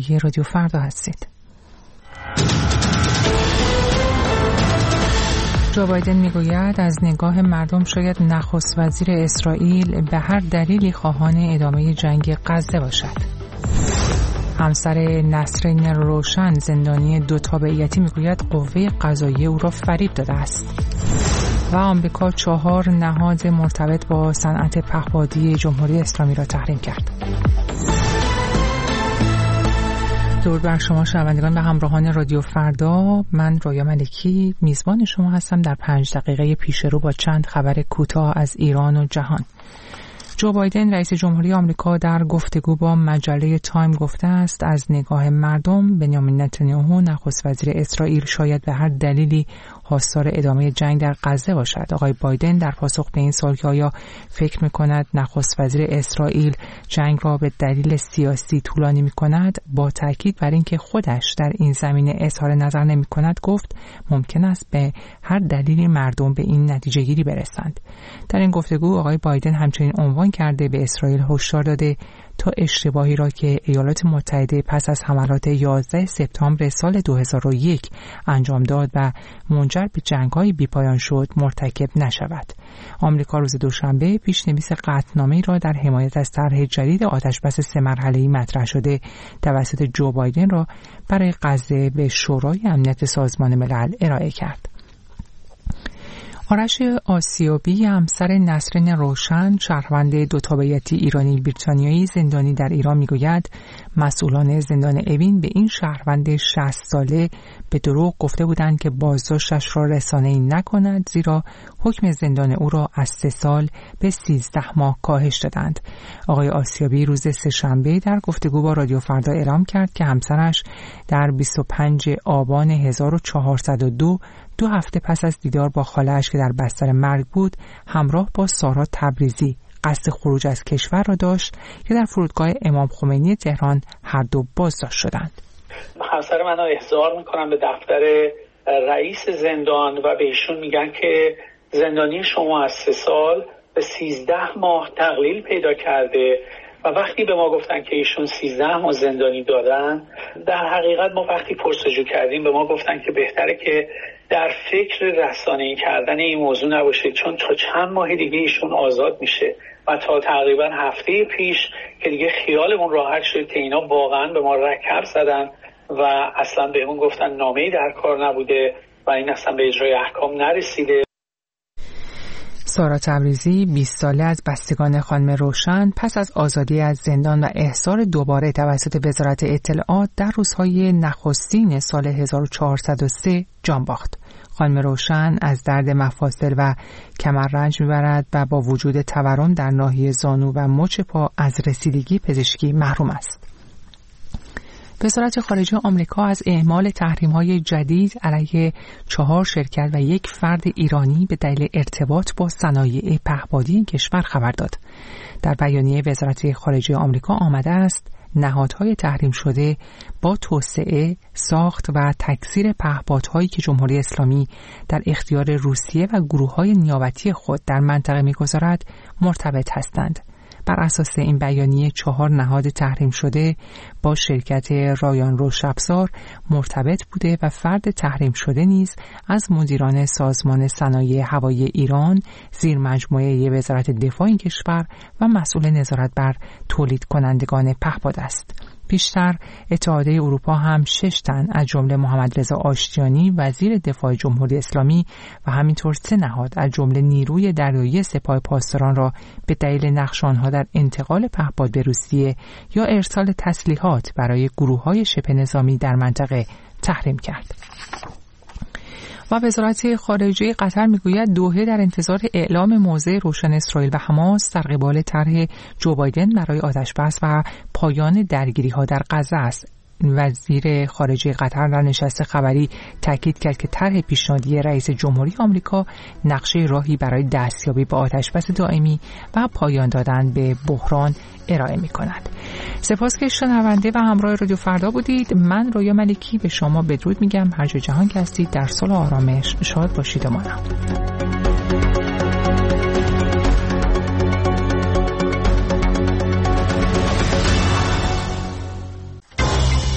شنونده رادیو فردا هستید. جو بایدن میگوید از نگاه مردم شاید نخست وزیر اسرائیل به هر دلیلی خواهان ادامه جنگ غزه باشد. همسر نسرین روشن زندانی 2 تابعیتی میگوید قوه قضاییه او را فریب داده است. و آمریکا 4 نهاد مرتبط با صنعت پهپادی جمهوری اسلامی را تحریم کرد. درود بر شما شنوندگان و همراهان رادیو فردا. من رویا ملکی میزبان شما هستم در 5 دقیقه پیش رو با چند خبر کوتاه از ایران و جهان. جو بایدن رئیس جمهوری آمریکا در گفتگو با مجله تایم گفته است از نگاه مردم بنیامین نتانیاهو نخست وزیر اسرائیل شاید به هر دلیلی خواستار ادامه جنگ در غزه باشد. آقای بایدن در پاسخ به این سوال که آیا فکر می‌کند نخست وزیر اسرائیل جنگ را به دلیل سیاسی طولانی می‌کند، با تاکید بر اینکه خودش در این زمینه اظهار نظر نمی‌کند گفت ممکن است به هر دلیلی مردم به این نتیجه گیری برسند. در این گفتگو آقای بایدن همچنین عنوان کرده به اسرائیل هشدار داده تا اشتباهی را که ایالات متحده پس از حملات 11 سپتامبر سال 2001 انجام داد و منجر به جنگ‌های بی‌پایان شد مرتکب نشود. آمریکا روز دوشنبه پیشنویس قطعنامه‌ای را در حمایت از طرح جدید آتش‌بس 3 مرحله‌ای مطرح شده توسط جو بایدن را برای غزه به شورای امنیت سازمان ملل ارائه کرد. آرش آسیابی همسر نسرین روشن شهروند 2 تابعیتی ایرانی بریتانیایی زندانی در ایران میگوید مسئولان زندان اوین به این شهروند 60 ساله به دروغ گفته بودند که بازداشتش را رسانه‌ای نکند، زیرا حکم زندان او را از 3 سال به 13 ماه کاهش دادند. آقای آسیابی روز سه‌شنبه در گفتگو با رادیو فردا اعلام کرد که همسرش در 25 آبان 1402 2 هفته پس از دیدار با خاله‌اش که در بستر مرگ بود همراه با سارا تبریزی قصد خروج از کشور را داشت که در فرودگاه امام خمینی تهران هر دو بازداشت شدند. همسر من را احضار میکنم به دفتر رئیس زندان و به ایشون میگن که زندانی شما از 3 سال به 13 ماه تقلیل پیدا کرده و وقتی به ما گفتن که ایشون 13 ماه زندانی دادن، در حقیقت ما وقتی پرسجو کردیم به ما گفتن که بهتره که در فکر رسانه‌ای کردن این موضوع نباشه، چون تا چند ماه دیگه ایشون آزاد میشه و تا تقریبا هفته پیش که دیگه خیالمون راحت شد که اینا واقعا به ما رکب زدن و اصلا بهمون گفتن نامه‌ای در کار نبوده و این اصلا به اجرای احکام نرسیده. سارا تبریزی 20 ساله از بستگان خانم روشن پس از آزادی از زندان و احضار دوباره توسط وزارت اطلاعات در روزهای نخستین سال 1403 جان باخت. خانم روشن از درد مفاصل و کمر رنج میبرد و با وجود تورم در ناحیه زانو و مچ پا از رسیدگی پزشکی محروم است. وزارت خارجه آمریکا از اعمال تحریم‌های جدید علیه 4 شرکت و 1 فرد ایرانی به دلیل ارتباط با صنایع پهپادی این کشور خبر داد. در بیانیه وزارت خارجه آمریکا آمده است نهادهای تحریم شده با توسعه، ساخت و تکثیر پهپادهایی که جمهوری اسلامی در اختیار روسیه و گروه‌های نیابتی خود در منطقه می‌گذارد مرتبط هستند. بر اساس این بیانیه 4 نهاد تحریم شده با شرکت رایان روش‌افزار مرتبط بوده و فرد تحریم شده نیز از مدیران سازمان صنایع هوایی ایران، زیر مجموعه وزارت دفاع این کشور و مسئول نظارت بر تولید کنندگان پهپاد است. پیشتر اتحادیه اروپا هم 6 تن از جمله محمد رضا آشتیانی وزیر دفاع جمهوری اسلامی و همینطور 3 نهاد از جمله نیروی دریایی سپاه پاسداران را به دلیل نقش آنها در انتقال پهپاد به روسیه یا ارسال تسلیحات برای گروه‌های شبه نظامی در منطقه تحریم کرد. و وزارت خارجه قطر میگوید دوحه در انتظار اعلام موضع روشن اسرائیل و حماس در قبال طرح جو بایدن برای آتش‌بس و پایان درگیری‌ها در غزه است. وزیر خارجه قطر در نشست خبری تاکید کرد که طرح پیشنهادی رئیس جمهوری آمریکا نقشه راهی برای دستیابی به آتش‌بس دائمی و پایان دادن به بحران ارائه می‌کند. سپاس که شنونده و همراه رادیو فردا بودید. من رویا ملکی به شما بدرود میگم. هر جا جهان که هستید در صلح و آرامش شاد باشید و مانا.